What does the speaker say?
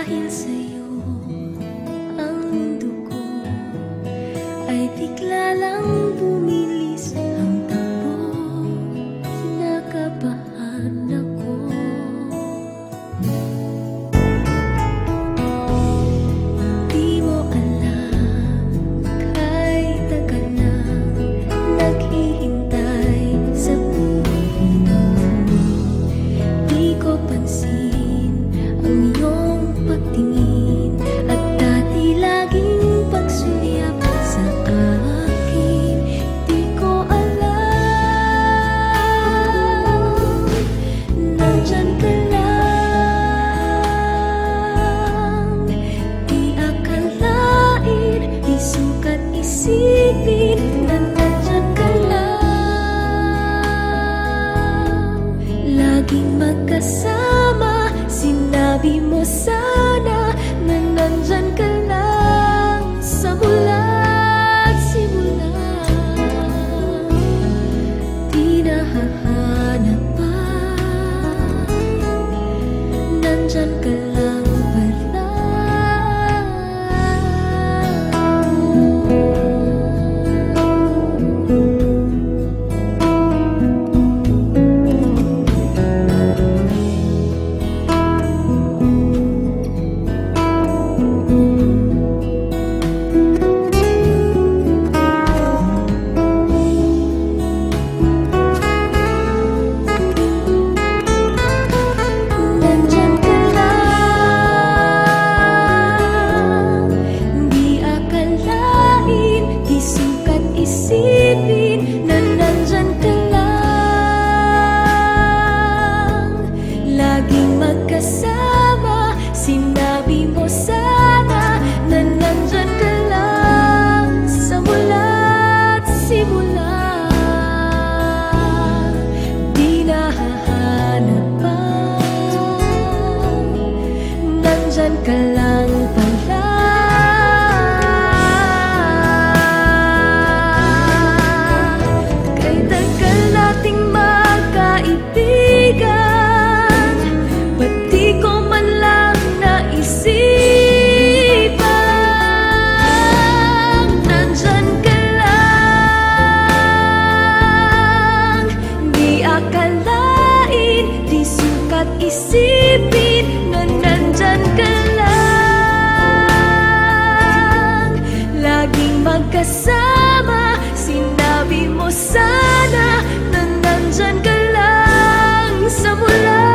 Dahil sa'yo ang mundo ko ay bigla lang bumilis ang takbo. Kinakabahan ako. Di mo alam, kahit tagal na naghihintay sa puno. Di ko pansin ang iyong pagtingin at dati laging pagsulyap sa akin. Di ko alam, nandyan ka lang. Di akalain, di sukat isipin na nandyan ka lang. Laging magkasama, sinabi mo sana na nandyan ka lang sa mula't simula. Di nahahanap pa, nandyan ka lang pala. Nandyan ka lang, di akalain, di sukat isipin na nandyan ka lang. Laging magkasama, sinabi mo sana na nandyan ka lang sa mula't simula. Di nahahanap pa, nandyan ka lang pala. Kay tagal nating magkaibigan, ba't di ko man lang naisipan? Nandyan ka lang, di akalain, di sukat isipin na nandyan ka lang. Laging magkasama, sinabi mo sana na nandyan ka lang sa mula.